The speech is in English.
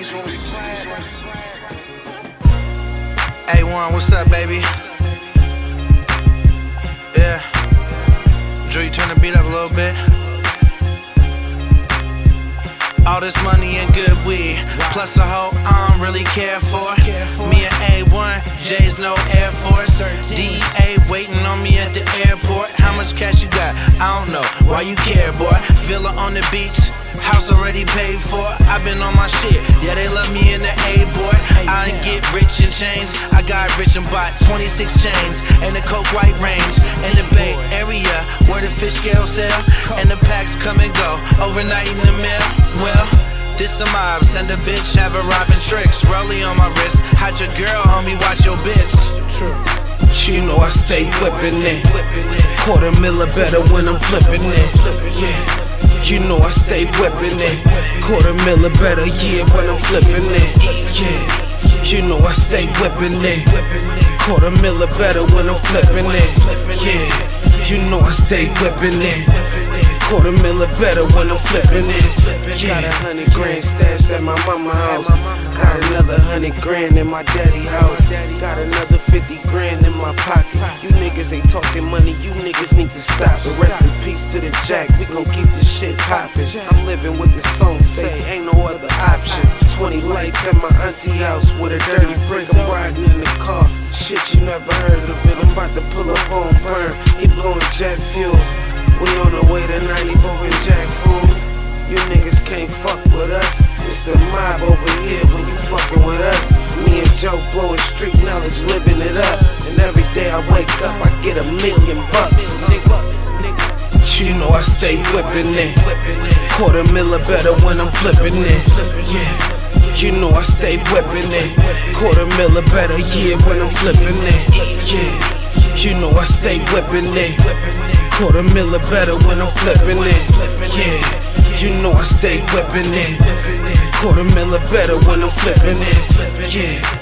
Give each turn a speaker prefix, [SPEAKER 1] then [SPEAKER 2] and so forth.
[SPEAKER 1] A1, what's up, baby? Yeah. Drew, you turn the beat up a little bit. All this money and good weed, plus a hoe I don't really care for. Me and A1, J's no Air Force. DEA waiting on me at the airport. How much cash you got? I don't know. Why you care, boy? Villa on the beach, house already paid for. I've been on my shit, yeah, they love me in the A, boy. I ain't get rich in chains, I got rich and bought 26 chains and the coke white range in the Bay Area where the fish scales sell and the packs come and go overnight in the mail. Well, this a mob, send a bitch, have her robbing tricks. Rollie on my wrist, hide your girl, homie, watch your bitch. True.
[SPEAKER 2] You know I stay whippin' it. Quarter mil or better when I'm flippin' it. Yeah. You know I stay whippin' it. Quarter mil or better, yeah, when I'm flippin' it. Yeah. You know I stay whippin' it. Quarter mil or better when I'm flippin' it. Yeah. You know I stay whippin' it. Quarter mil or better when I'm flippin' it. Yeah. Got 100 grand stashed at my mama house. Got another 100 grand in my daddy house. Got another 50 grand in my pocket. You niggas ain't talking money, you niggas need to stop it. Rest in peace to the Jack, we gon' keep this shit poppin'. I'm living with the song, say ain't no other option. 20 lights at my auntie house with a dirty brick. I'm riding in the car, shit you never heard of it. I'm about to pull up on Burn, he blowing jet fuel. We on the way to 94 and Jack Fool. You niggas can't fuck with us. It's the mob over here when you fucking with us. Me and Joe blowing street knowledge, living it up. And every day I wake up, I get $1 million bucks. You know I stay whippin' it. Quarter mil or better when I'm flippin' it. Yeah. You know I stay whippin' it. Quarter mil or better, yeah, when I'm flippin' it. Yeah. You know I stay whippin' it. Quarter mil or better when I'm flippin' it. Yeah. You know I stay whippin' it. Quarter mil or better when I'm flippin' it. Yeah.